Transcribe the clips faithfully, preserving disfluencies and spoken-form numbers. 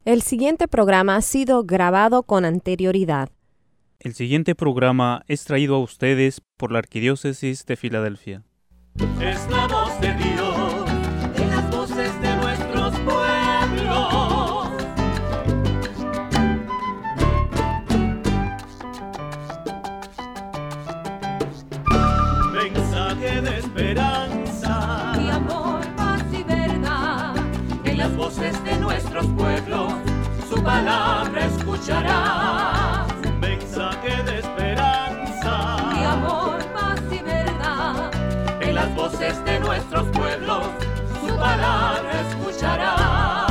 El siguiente programa ha sido grabado con anterioridad. El siguiente programa es traído a ustedes por la Arquidiócesis de Filadelfia. Es la voz de Dios en las voces de nuestros pueblos. Mensaje de esperanza y amor, paz y verdad. En las voces de nuestros pueblos, su palabra escucharás. Mensaje de esperanza y amor, paz y verdad. En las voces de nuestros pueblos, su palabra escucharás.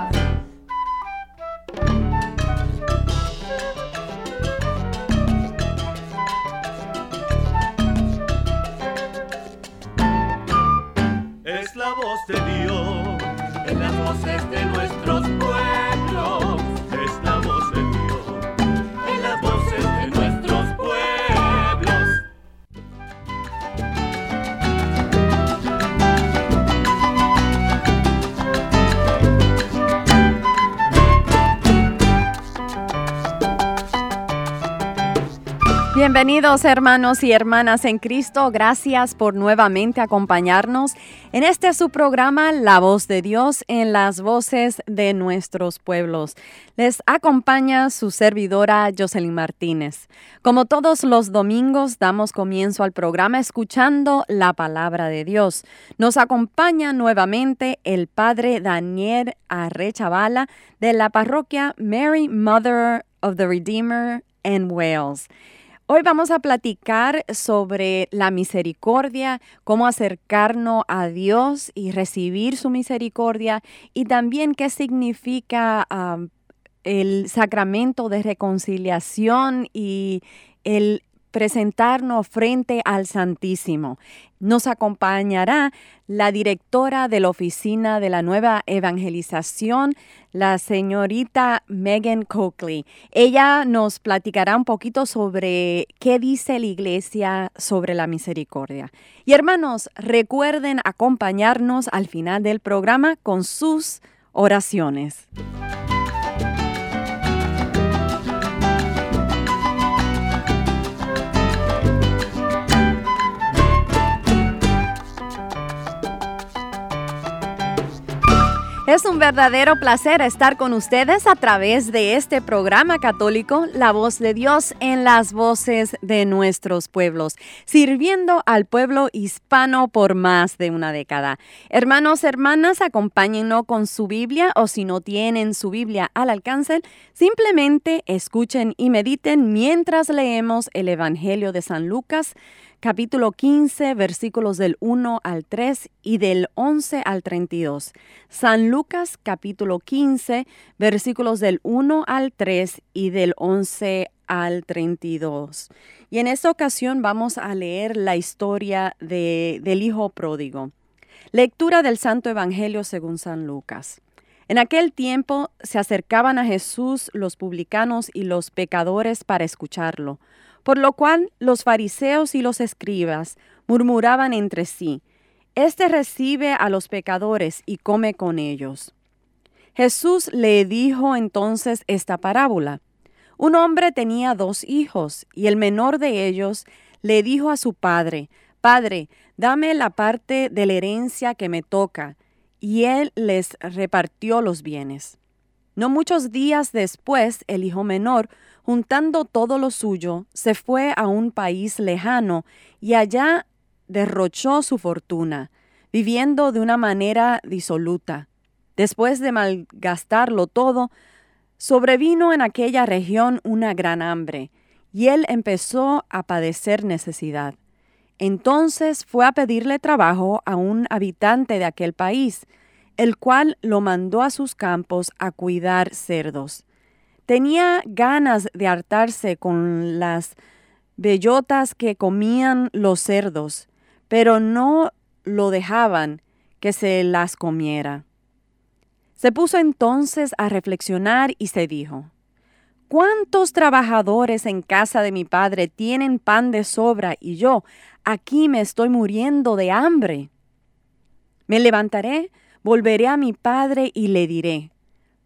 Es la voz de Dios en las voces de nuestros pueblos. Es la voz de Dios en las voces de nuestros pueblos. Bienvenidos hermanos y hermanas en Cristo, gracias por nuevamente acompañarnos en este su programa La Voz de Dios en las voces de nuestros pueblos. Les acompaña su servidora Jocelyn Martínez. Como todos los domingos damos comienzo al programa escuchando la palabra de Dios. Nos acompaña nuevamente el padre Daniel Arrechavala de la parroquia Mary Mother of the Redeemer en Wales. Hoy vamos a platicar sobre la misericordia, cómo acercarnos a Dios y recibir su misericordia, y también qué significa um, el sacramento de reconciliación y el presentarnos frente al Santísimo. Nos acompañará la directora de la Oficina de la Nueva Evangelización, la señorita Megan Coakley. Ella nos platicará un poquito sobre qué dice la Iglesia sobre la misericordia. Y hermanos, recuerden acompañarnos al final del programa con sus oraciones. Es un verdadero placer estar con ustedes a través de este programa católico, La Voz de Dios en las voces de nuestros pueblos, sirviendo al pueblo hispano por más de una década. Hermanos, hermanas, acompáñennos con su Biblia, o si no tienen su Biblia al alcance, simplemente escuchen y mediten mientras leemos el Evangelio de San Lucas, capítulo quince, versículos del uno al tres y del once al treinta y dos. San Lucas, capítulo quince, versículos del uno al tres y del once al treinta y dos. Y en esta ocasión vamos a leer la historia de, del Hijo Pródigo. Lectura del Santo Evangelio según San Lucas. En aquel tiempo se acercaban a Jesús los publicanos y los pecadores para escucharlo. Por lo cual los fariseos y los escribas murmuraban entre sí: Este recibe a los pecadores y come con ellos. Jesús le dijo entonces esta parábola. Un hombre tenía dos hijos, y el menor de ellos le dijo a su padre: Padre, dame la parte de la herencia que me toca. Y él les repartió los bienes. No muchos días después, el hijo menor, juntando todo lo suyo, se fue a un país lejano y allá derrochó su fortuna, viviendo de una manera disoluta. Después de malgastarlo todo, sobrevino en aquella región una gran hambre, y él empezó a padecer necesidad. Entonces fue a pedirle trabajo a un habitante de aquel país, el cual lo mandó a sus campos a cuidar cerdos. Tenía ganas de hartarse con las bellotas que comían los cerdos, pero no lo dejaban que se las comiera. Se puso entonces a reflexionar y se dijo: ¿Cuántos trabajadores en casa de mi padre tienen pan de sobra y yo aquí me estoy muriendo de hambre? Me levantaré, volveré a mi padre y le diré: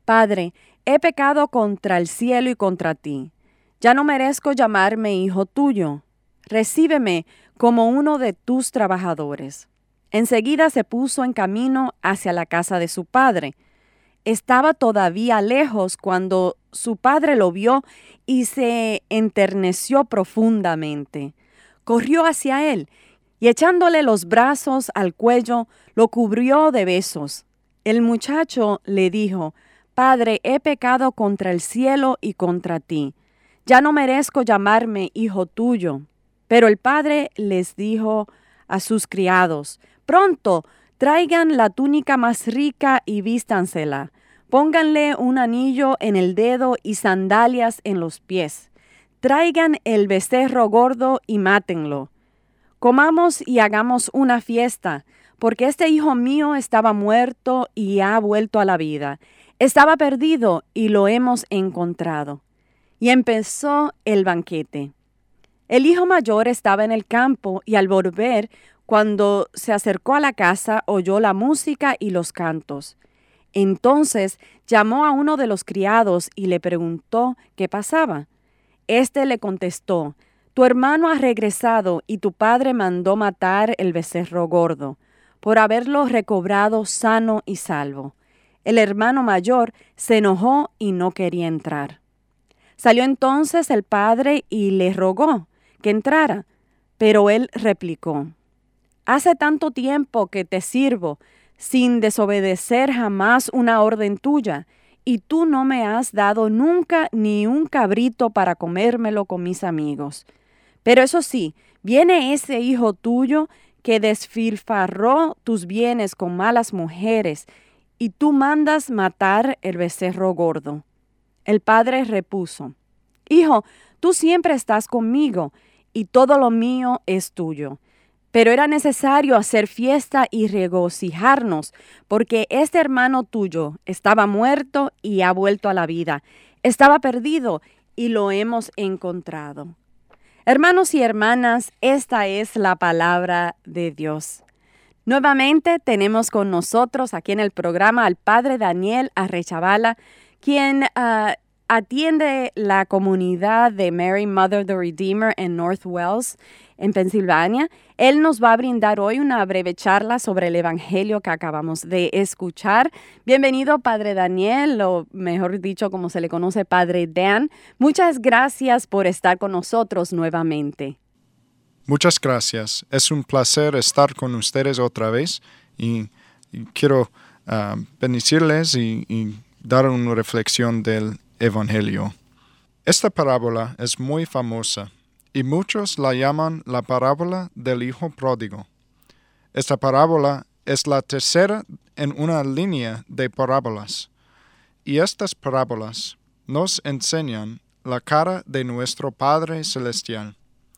Padre, he pecado contra el cielo y contra ti. Ya no merezco llamarme hijo tuyo. Recíbeme como uno de tus trabajadores. Enseguida se puso en camino hacia la casa de su padre. Estaba todavía lejos cuando su padre lo vio y se enterneció profundamente. Corrió hacia él y echándole los brazos al cuello, lo cubrió de besos. El muchacho le dijo: Padre, he pecado contra el cielo y contra ti. Ya no merezco llamarme hijo tuyo. Pero el padre les dijo a sus criados: Pronto, traigan la túnica más rica y vístansela. Pónganle un anillo en el dedo y sandalias en los pies. Traigan el becerro gordo y mátenlo. Comamos y hagamos una fiesta, porque este hijo mío estaba muerto y ha vuelto a la vida. Estaba perdido y lo hemos encontrado. Y empezó el banquete. El hijo mayor estaba en el campo y al volver, cuando se acercó a la casa, oyó la música y los cantos. Entonces llamó a uno de los criados y le preguntó qué pasaba. Este le contestó: Tu hermano ha regresado y tu padre mandó matar el becerro gordo, por haberlo recobrado sano y salvo. El hermano mayor se enojó y no quería entrar. Salió entonces el padre y le rogó que entrara, pero él replicó: Hace tanto tiempo que te sirvo, sin desobedecer jamás una orden tuya, y tú no me has dado nunca ni un cabrito para comérmelo con mis amigos. Pero eso sí, viene ese hijo tuyo que desfilfarró tus bienes con malas mujeres, y tú mandas matar el becerro gordo. El padre repuso: Hijo, tú siempre estás conmigo, y todo lo mío es tuyo. Pero era necesario hacer fiesta y regocijarnos, porque este hermano tuyo estaba muerto y ha vuelto a la vida. Estaba perdido y lo hemos encontrado. Hermanos y hermanas, esta es la palabra de Dios. Nuevamente tenemos con nosotros aquí en el programa al Padre Daniel Arrechavala, quien uh, atiende la comunidad de Mary Mother the Redeemer en North Wells, en Pensilvania. Él nos va a brindar hoy una breve charla sobre el evangelio que acabamos de escuchar. Bienvenido, Padre Daniel, o mejor dicho, como se le conoce, Padre Dan. Muchas gracias por estar con nosotros nuevamente. Muchas gracias. Es un placer estar con ustedes otra vez y, y quiero uh, bendecirles y, y dar una reflexión del evangelio. Esta parábola es muy famosa y muchos la llaman la parábola del hijo pródigo. Esta parábola es la tercera en una línea de parábolas, y estas parábolas nos enseñan la cara de nuestro Padre Celestial.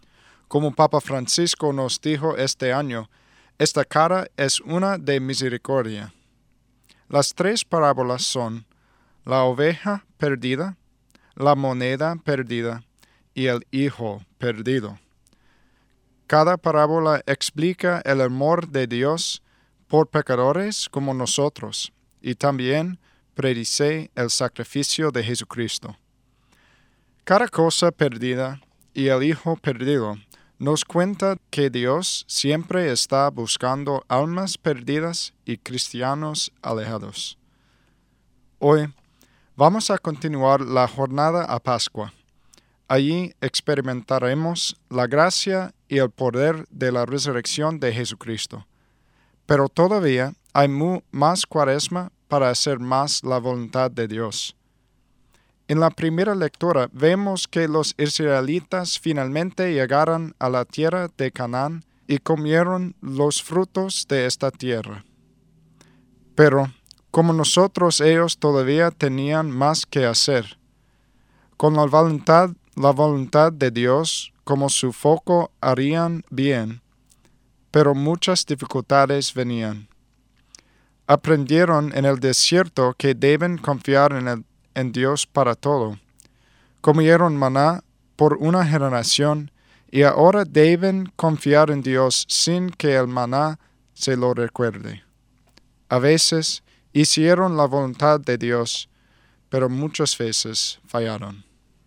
Como Papa Francisco nos dijo este año, esta cara es una de misericordia. Las tres parábolas son la oveja perdida, la moneda perdida y el hijo perdido. Cada parábola explica el amor de Dios por pecadores como nosotros y también predice el sacrificio de Jesucristo. Cada cosa perdida y el hijo perdido nos cuenta que Dios siempre está buscando almas perdidas y cristianos alejados. Hoy vamos a continuar la jornada a Pascua. Allí experimentaremos la gracia y el poder de la resurrección de Jesucristo. Pero todavía hay mu- más Cuaresma para hacer más la voluntad de Dios. En la primera lectura vemos que los israelitas finalmente llegaron a la tierra de Canaán y comieron los frutos de esta tierra. Pero, como nosotros, ellos todavía tenían más que hacer. Con la voluntad, la voluntad de Dios como su foco harían bien, pero muchas dificultades venían. Aprendieron en el desierto que deben confiar en, el, en Dios para todo. Comieron maná por una generación y ahora deben confiar en Dios sin que el maná se lo recuerde. A veces hicieron la voluntad de Dios, pero muchas veces fallaron.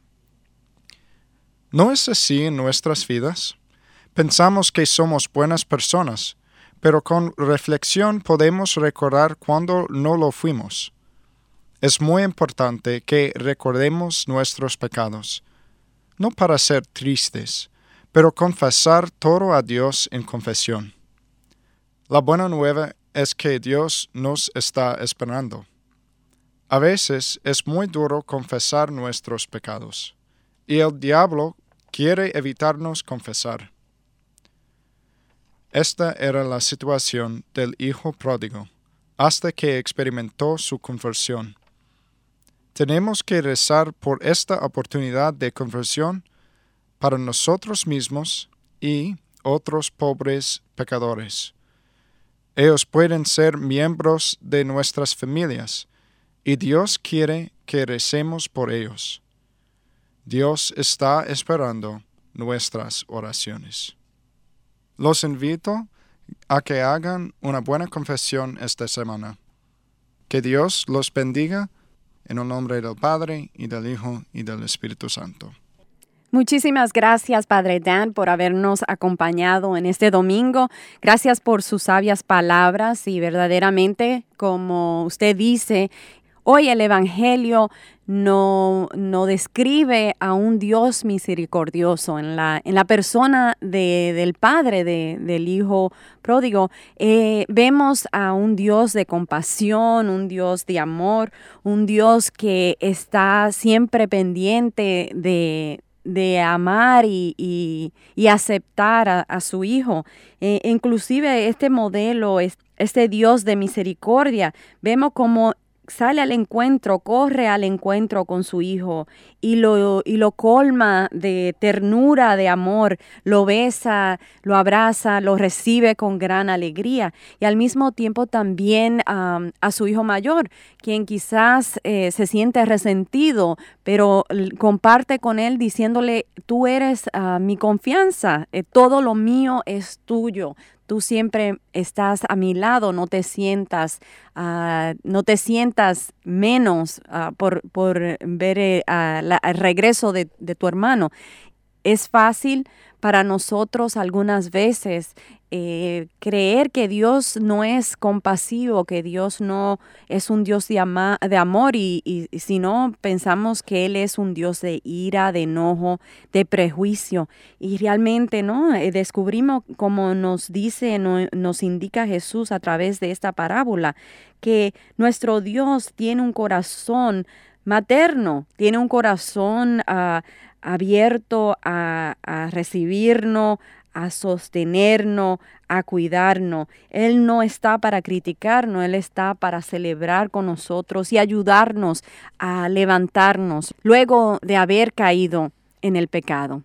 ¿No es así en nuestras vidas? Pensamos que somos buenas personas, pero con reflexión podemos recordar cuando no lo fuimos. Es muy importante que recordemos nuestros pecados, no para ser tristes, pero confesar todo a Dios en confesión. La buena nueva es que Dios nos está esperando. A veces es muy duro confesar nuestros pecados, y el diablo quiere evitarnos confesar. Esta era la situación del hijo pródigo, hasta que experimentó su conversión. Tenemos que rezar por esta oportunidad de conversión para nosotros mismos y otros pobres pecadores. Ellos pueden ser miembros de nuestras familias, y Dios quiere que recemos por ellos. Dios está esperando nuestras oraciones. Los invito a que hagan una buena confesión esta semana. Que Dios los bendiga en el nombre del Padre, y del Hijo, y del Espíritu Santo. Muchísimas gracias, Padre Dan, por habernos acompañado en este domingo. Gracias por sus sabias palabras y verdaderamente, como usted dice, hoy el Evangelio no, no describe a un Dios misericordioso. En la, en la persona de, del Padre, de, del Hijo pródigo, eh, vemos a un Dios de compasión, un Dios de amor, un Dios que está siempre pendiente de, de amar y, y, y aceptar a, a su Hijo. Eh, inclusive este modelo, este Dios de misericordia, vemos como sale al encuentro, corre al encuentro con su hijo y lo, y lo colma de ternura, de amor, lo besa, lo abraza, lo recibe con gran alegría. Y al mismo tiempo también um, a su hijo mayor, quien quizás eh, se siente resentido, pero comparte con él diciéndole, tú eres uh, mi confianza, eh, todo lo mío es tuyo. Tú siempre estás a mi lado, no te sientas, uh, no te sientas menos uh, por, por ver eh, uh, la, el regreso de, de tu hermano. Es fácil para nosotros algunas veces eh, creer que Dios no es compasivo, que Dios no es un Dios de, ama, de amor y, y, y si no pensamos que Él es un Dios de ira, de enojo, de prejuicio. Y realmente no, eh, descubrimos, como nos dice, no, nos indica Jesús a través de esta parábola, que nuestro Dios tiene un corazón materno, tiene un corazón uh, abierto a, a recibirnos, a sostenernos, a cuidarnos. Él no está para criticarnos, Él está para celebrar con nosotros y ayudarnos a levantarnos luego de haber caído en el pecado.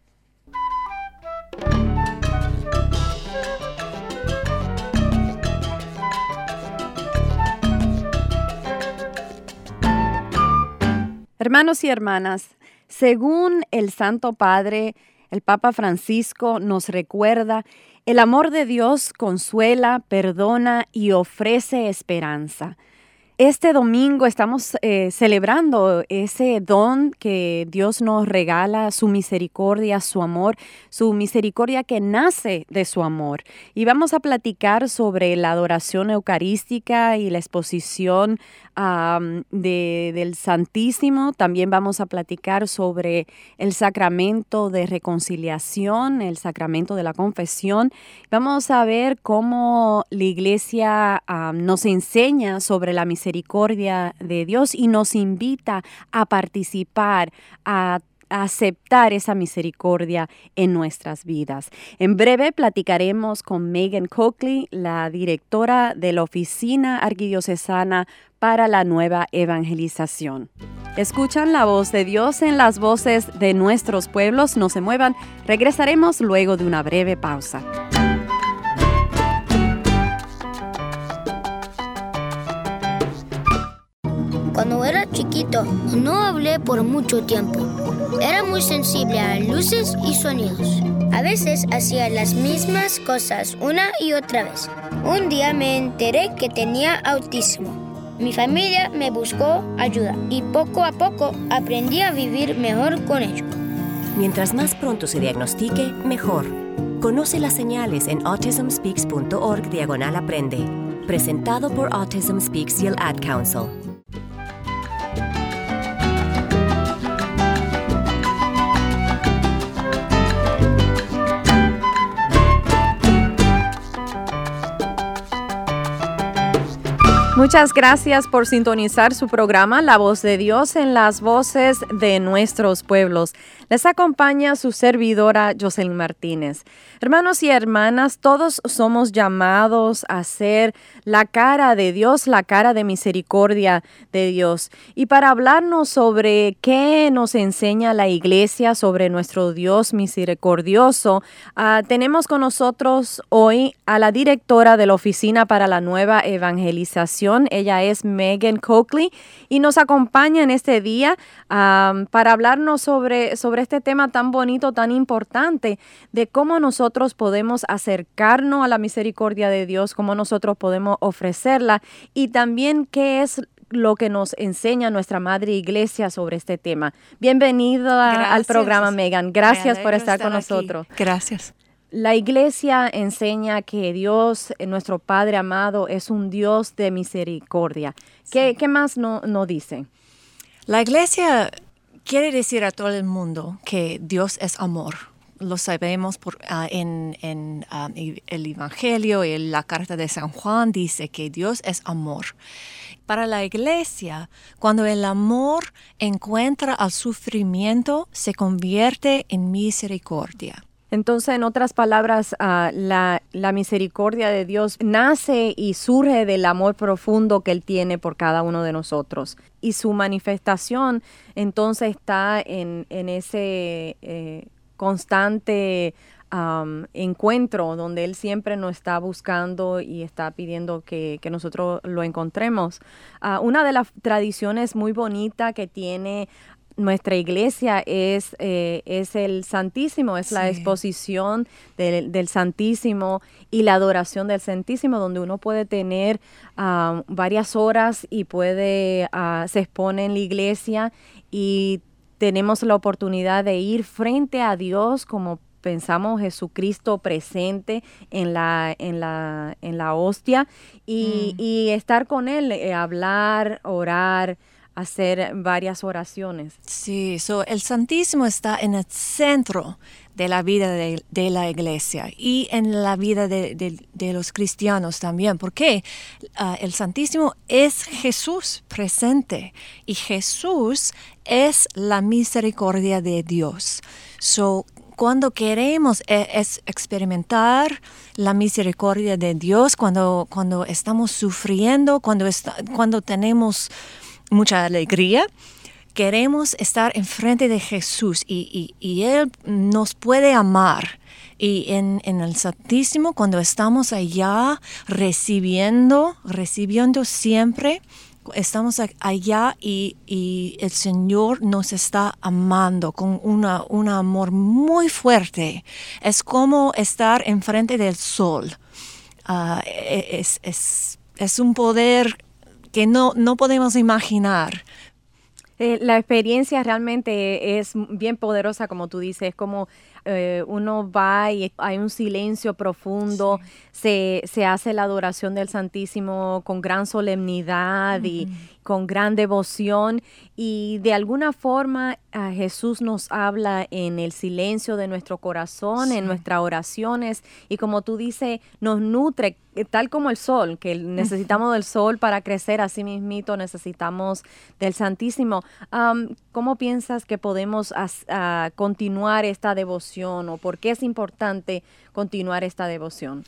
Hermanos y hermanas, según el Santo Padre, el Papa Francisco nos recuerda, el amor de Dios consuela, perdona y ofrece esperanza. Este domingo estamos eh, celebrando ese don que Dios nos regala, su misericordia, su amor, su misericordia que nace de su amor. Y vamos a platicar sobre la adoración eucarística y la exposición um, de, del Santísimo. También vamos a platicar sobre el sacramento de reconciliación, el sacramento de la confesión. Vamos a ver cómo la Iglesia um, nos enseña sobre la misericordia misericordia de Dios y nos invita a participar, a a aceptar esa misericordia en nuestras vidas. En breve platicaremos con Megan Coakley, la directora de la Oficina Arquidiocesana para la Nueva Evangelización. Escuchan la voz de Dios en las voces de nuestros pueblos. No se muevan, regresaremos luego de una breve pausa. Cuando era chiquito, no hablé por mucho tiempo. Era muy sensible a luces y sonidos. A veces hacía las mismas cosas una y otra vez. Un día me enteré que tenía autismo. Mi familia me buscó ayuda y poco a poco aprendí a vivir mejor con ello. Mientras más pronto se diagnostique, mejor. Conoce las señales en autismspeaks.org diagonal aprende. Presentado por Autism Speaks y el Ad Council. Muchas gracias por sintonizar su programa La Voz de Dios en las voces de nuestros pueblos. Les acompaña su servidora Jocelyn Martínez. Hermanos y hermanas, todos somos llamados a ser la cara de Dios, la cara de misericordia de Dios. Y para hablarnos sobre qué nos enseña la Iglesia sobre nuestro Dios misericordioso, uh, tenemos con nosotros hoy a la directora de la Oficina para la Nueva Evangelización. Ella es Megan Coakley y nos acompaña en este día um, para hablarnos sobre, sobre este tema tan bonito, tan importante, de cómo nosotros podemos acercarnos a la misericordia de Dios, cómo nosotros podemos ofrecerla y también qué es lo que nos enseña nuestra Madre Iglesia sobre este tema. Bienvenida al programa, Megan. Gracias por estar, estar con aquí. nosotros. Gracias. La Iglesia enseña que Dios, nuestro Padre amado, es un Dios de misericordia. ¿Qué, sí. ¿qué más nos no dice? La Iglesia quiere decir a todo el mundo que Dios es amor. Lo sabemos por, uh, en, en um, el Evangelio y la Carta de San Juan dice que Dios es amor. Para la Iglesia, cuando el amor encuentra al sufrimiento, se convierte en misericordia. Entonces, en otras palabras, uh, la, la misericordia de Dios nace y surge del amor profundo que Él tiene por cada uno de nosotros. Y su manifestación, entonces, está en, en ese eh, constante um, encuentro donde Él siempre nos está buscando y está pidiendo que, que nosotros lo encontremos. Uh, una de las tradiciones muy bonitas que tiene nuestra iglesia es, eh, es el Santísimo, es sí. la exposición del, del Santísimo y la adoración del Santísimo, donde uno puede tener uh, varias horas y puede, uh, se expone en la iglesia y tenemos la oportunidad de ir frente a Dios como pensamos Jesucristo presente en la, en la, en la hostia y, mm. y estar con Él, eh, hablar, orar, hacer varias oraciones. Sí, so el Santísimo está en el centro de la vida de, de la Iglesia y en la vida de, de, de los cristianos también, porque uh, el Santísimo es Jesús presente y Jesús es la misericordia de Dios. So, cuando queremos es experimentar la misericordia de Dios, cuando, cuando estamos sufriendo, cuando, está, cuando tenemos mucha alegría, queremos estar enfrente de Jesús y, y, y Él nos puede amar. Y en, en el Santísimo, cuando estamos allá recibiendo, recibiendo siempre, estamos allá y, y el Señor nos está amando con una, un amor muy fuerte. Es como estar enfrente del sol. Uh, es, es, es un poder que no, no podemos imaginar. Eh, la experiencia realmente es bien poderosa, como tú dices, es como eh, uno va y hay un silencio profundo, sí. se, se hace la adoración del Santísimo con gran solemnidad uh-huh. y con gran devoción y de alguna forma uh, Jesús nos habla en el silencio de nuestro corazón, sí. en nuestras oraciones y como tú dices, nos nutre tal como el sol, que necesitamos del sol para crecer, así mismito necesitamos del Santísimo. Um, ¿Cómo piensas que podemos as, uh, continuar esta devoción o por qué es importante continuar esta devoción?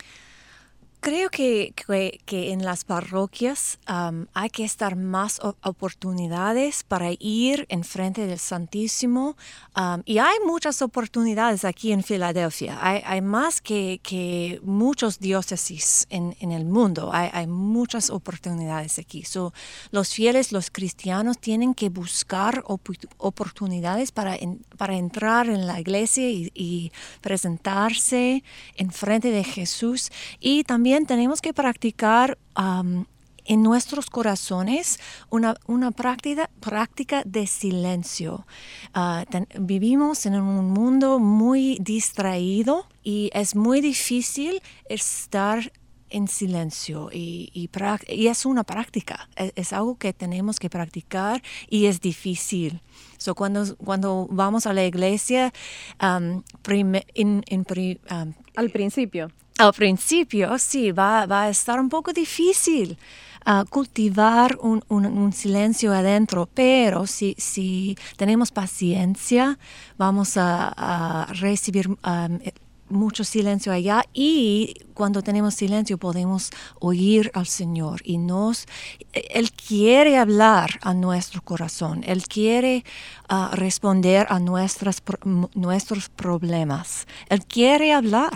Creo que, que, que en las parroquias um, hay que estar más oportunidades para ir en frente del Santísimo um, y hay muchas oportunidades aquí en Filadelfia. Hay, hay más que, que muchos diócesis en, en el mundo. Hay, hay muchas oportunidades aquí. So, los fieles, los cristianos tienen que buscar op- oportunidades para, en, para entrar en la iglesia y, y presentarse en frente de Jesús y también tenemos que practicar um, en nuestros corazones una, una práctica, práctica de silencio. Uh, ten, vivimos en un mundo muy distraído y es muy difícil estar en silencio y, y, y es una práctica, es, es algo que tenemos que practicar y es difícil. So, cuando, cuando vamos a la iglesia, um, prime, in, in, um, al principio. Al principio, sí, va, va a estar un poco difícil uh, cultivar un, un, un silencio adentro, pero si, si tenemos paciencia, vamos a, a recibir um, mucho silencio allá, y cuando tenemos silencio podemos oír al Señor y nos Él quiere hablar a nuestro corazón, Él quiere uh, responder a nuestras, nuestros problemas, Él quiere hablar,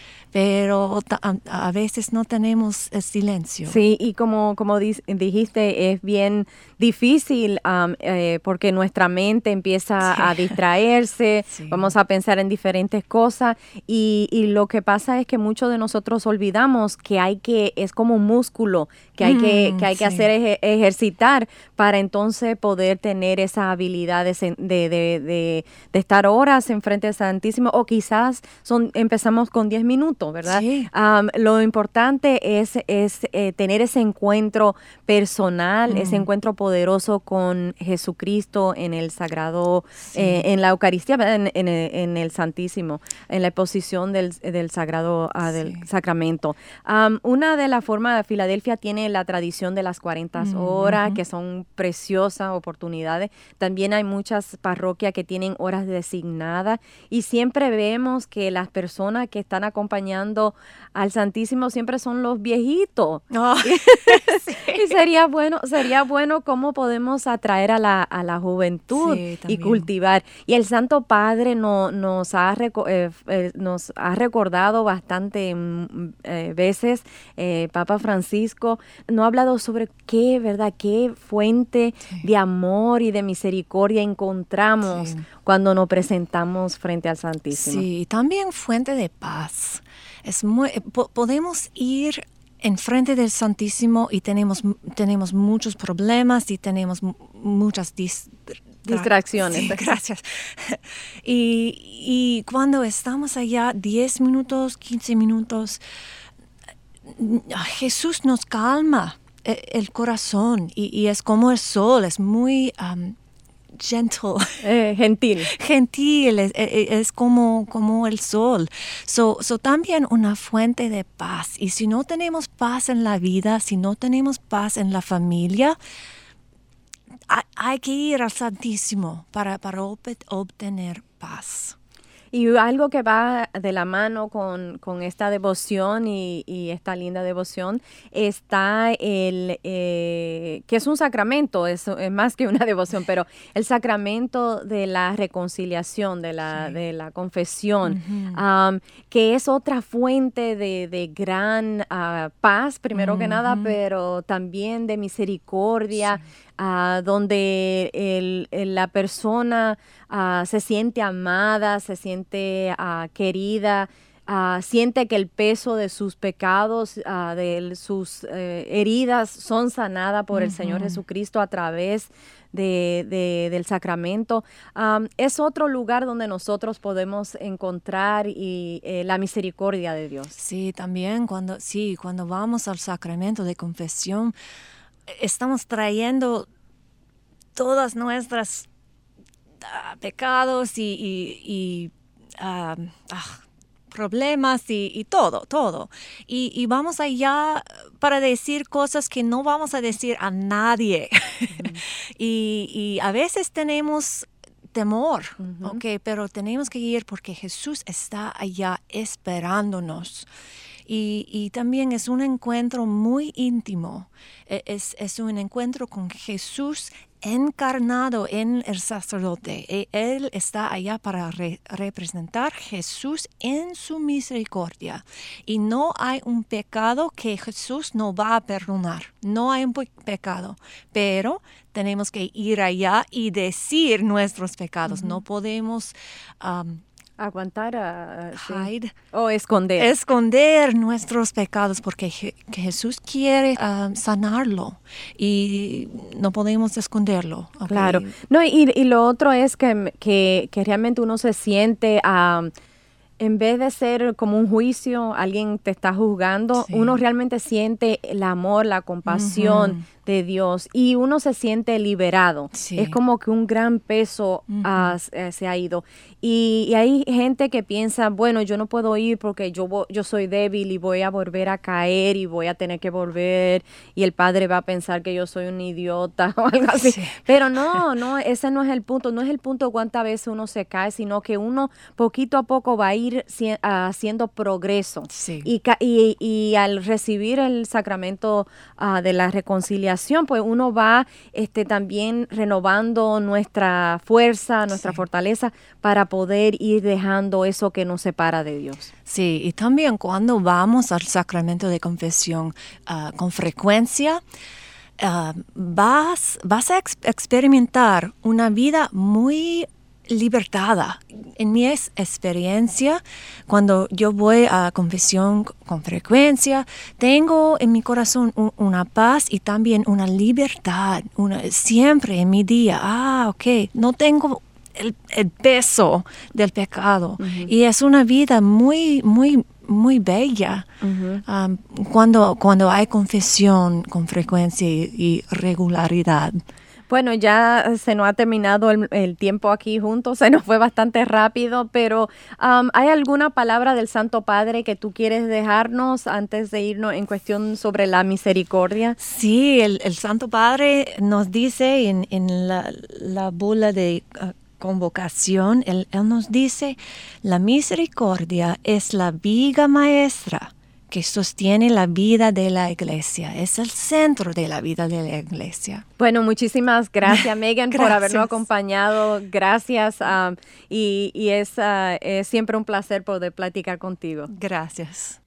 pero a, a veces no tenemos el silencio. Sí, y como, como di, dijiste, es bien difícil um, eh, porque nuestra mente empieza sí. a distraerse, sí. vamos a pensar en diferentes cosas, y, y lo que pasa es que muchos de nosotros olvidamos que hay que, es como un músculo que hay, mm, que, que, hay sí. que hacer ej, ejercitar para entonces poder tener esa habilidad de, de, de, de, de estar horas enfrente del Santísimo, o quizás son, empezamos con diez minutos, ¿verdad? Sí. Um, lo importante es, es eh, tener ese encuentro personal, mm. ese encuentro poderoso con Jesucristo en el sagrado, sí. eh, en la Eucaristía, en, en, en el Santísimo, en la exposición del, del sagrado, uh, del sí. sacramento. Um, una de las formas de Filadelfia tiene la tradición de las cuarenta mm. horas, uh-huh. que son preciosas oportunidades. También hay muchas parroquias que tienen horas designadas, y siempre vemos que las personas que están acompañando al Santísimo siempre son los viejitos. Oh, sí. Y sería bueno, sería bueno cómo podemos atraer a la, a la juventud sí, y cultivar. Y el Santo Padre no, nos, ha reco- eh, eh, nos ha recordado bastante eh, veces, eh, Papa Francisco nos ha hablado sobre qué, ¿verdad? Qué fuente sí. de amor y de misericordia encontramos sí. cuando nos presentamos frente al Santísimo. Sí, y también fuente de paz. Es muy, po- podemos ir enfrente del Santísimo y tenemos, tenemos muchos problemas y tenemos m- muchas dis- distracciones. Sí, gracias. Y, y cuando estamos allá diez minutos, quince minutos, Jesús nos calma el, el corazón y, y es como el sol, es muy um, gentle. Eh, gentil. Gentil, es, es como, como el sol. So, so también una fuente de paz. Y si no tenemos paz en la vida, si no tenemos paz en la familia, hay, hay que ir al Santísimo para, para obtener paz. Y algo que va de la mano con, con esta devoción y, y esta linda devoción está el, eh, que es un sacramento, es, es más que una devoción, pero el sacramento de la reconciliación, de la, sí. de la confesión, uh-huh. um, que es otra fuente de, de gran uh, paz, primero uh-huh. que nada, pero también de misericordia, sí. Uh, donde el, el, la persona uh, se siente amada, se siente uh, querida, uh, siente que el peso de sus pecados, uh, de sus uh, heridas son sanadas por uh-huh. el Señor Jesucristo a través de, de, del sacramento. Um, es otro lugar donde nosotros podemos encontrar y, eh, la misericordia de Dios. Sí, también cuando, sí, cuando vamos al sacramento de confesión, estamos trayendo todas nuestras uh, pecados y, y, y uh, uh, problemas y, y todo, todo. Y, y vamos allá para decir cosas que no vamos a decir a nadie. Uh-huh. y, y a veces tenemos temor, uh-huh. okay, pero tenemos que ir porque Jesús está allá esperándonos. Y, y también es un encuentro muy íntimo, es, es un encuentro con Jesús encarnado en el sacerdote. Él está allá para re, representar Jesús en su misericordia. Y no hay un pecado que Jesús no va a perdonar. No hay un pe- pecado, pero tenemos que ir allá y decir nuestros pecados. Uh-huh. No podemos Um, Aguantar, uh, sí. hide, o esconder. esconder nuestros pecados, porque Je- que Jesús quiere ah, sanarlo y no podemos esconderlo. ¿ok? Claro. No, y, y lo otro es que, que, que realmente uno se siente, um, en vez de ser como un juicio, alguien te está juzgando, Sí. uno realmente siente el amor, la compasión Ujú. de Dios y uno se siente liberado. Sí. Es como que un gran peso Ujú. ah, s- eh, se ha ido. Y, y hay gente que piensa, bueno, yo no puedo ir porque yo, vo- yo soy débil y voy a volver a caer y voy a tener que volver y el padre va a pensar que yo soy un idiota o algo así. Sí. Pero no, no, ese no es el punto. No es el punto cuántas veces uno se cae, sino que uno poquito a poco va a ir ci- haciendo progreso. Sí. Y, ca- y, y al recibir el sacramento ah, de la reconciliación, pues uno va este, también renovando nuestra fuerza, nuestra Sí. fortaleza para poder ir dejando eso que nos separa de Dios. Sí, y también cuando vamos al sacramento de confesión ah, con frecuencia, ah, vas, vas a ex- experimentar una vida muy libertada. En mi ex- experiencia, cuando yo voy a confesión c- con frecuencia, tengo en mi corazón un- una paz y también una libertad, una, siempre en mi día. Ah, ok, no tengo el, el peso del pecado. Y es una vida muy, muy, muy bella. um, cuando, cuando hay confesión con frecuencia y, y regularidad. Bueno, ya se nos ha terminado el, el tiempo aquí juntos, se nos fue bastante rápido, pero um, ¿hay alguna palabra del Santo Padre que tú quieres dejarnos antes de irnos en cuestión sobre la misericordia? Sí, el, el Santo Padre nos dice en, en la, la bula de uh, convocación, él, él nos dice, la misericordia es la viga maestra que sostiene la vida de la iglesia, es el centro de la vida de la iglesia. Bueno, muchísimas gracias, Megan, por Gracias. habernos acompañado. Gracias. um, y y es, uh, es siempre un placer poder platicar contigo. Gracias.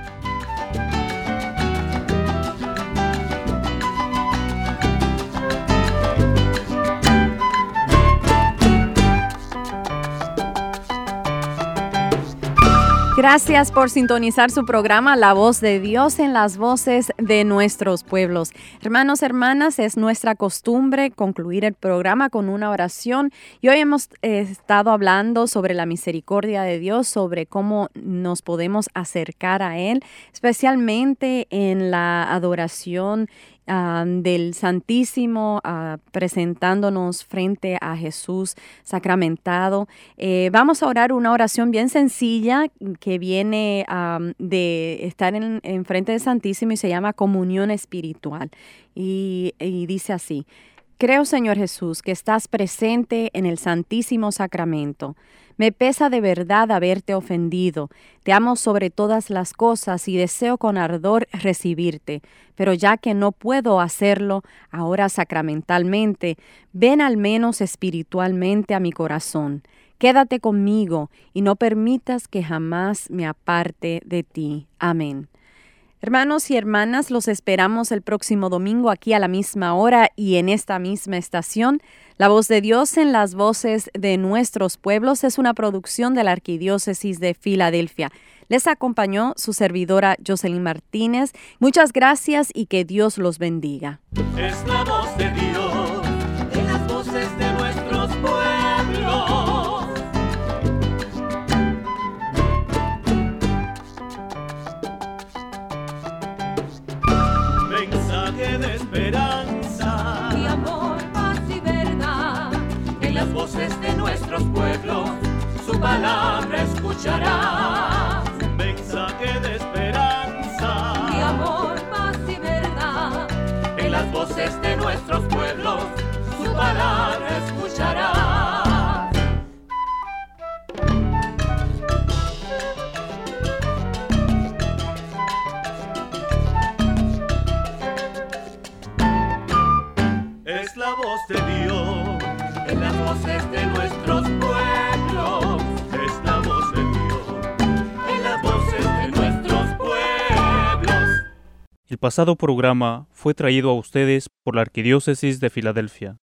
Gracias por sintonizar su programa La Voz de Dios en las voces de nuestros pueblos. Hermanos, hermanas, es nuestra costumbre concluir el programa con una oración y hoy hemos eh, estado hablando sobre la misericordia de Dios, sobre cómo nos podemos acercar a Él, especialmente en la adoración Um, del Santísimo, uh, presentándonos frente a Jesús sacramentado. Eh, vamos a orar una oración bien sencilla que viene um, de estar en, en frente del Santísimo y se llama comunión espiritual. Y, y dice así: creo, Señor Jesús, que estás presente en el Santísimo Sacramento. Me pesa de verdad haberte ofendido. Te amo sobre todas las cosas y deseo con ardor recibirte. Pero ya que no puedo hacerlo ahora sacramentalmente, ven al menos espiritualmente a mi corazón. Quédate conmigo y no permitas que jamás me aparte de ti. Amén. Hermanos y hermanas, los esperamos el próximo domingo aquí a la misma hora y en esta misma estación. La Voz de Dios en las voces de nuestros pueblos es una producción de la Arquidiócesis de Filadelfia. Les acompañó su servidora Jocelyn Martínez. Muchas gracias y que Dios los bendiga. Es la voz de Dios en las voces de nuestros pueblos. Mensaje de esperanza y amor, paz y verdad. en las voces de nuestros pueblos. Su palabra escucharás. Mensaje de esperanza Y amor, paz y verdad. en las voces de nuestros pueblos. Su palabra escucharás. Es la voz de Dios en las voces de nuestros pueblos. Es la voz de Dios en las voces de nuestros pueblos. El pasado programa fue traído a ustedes por la Arquidiócesis de Filadelfia.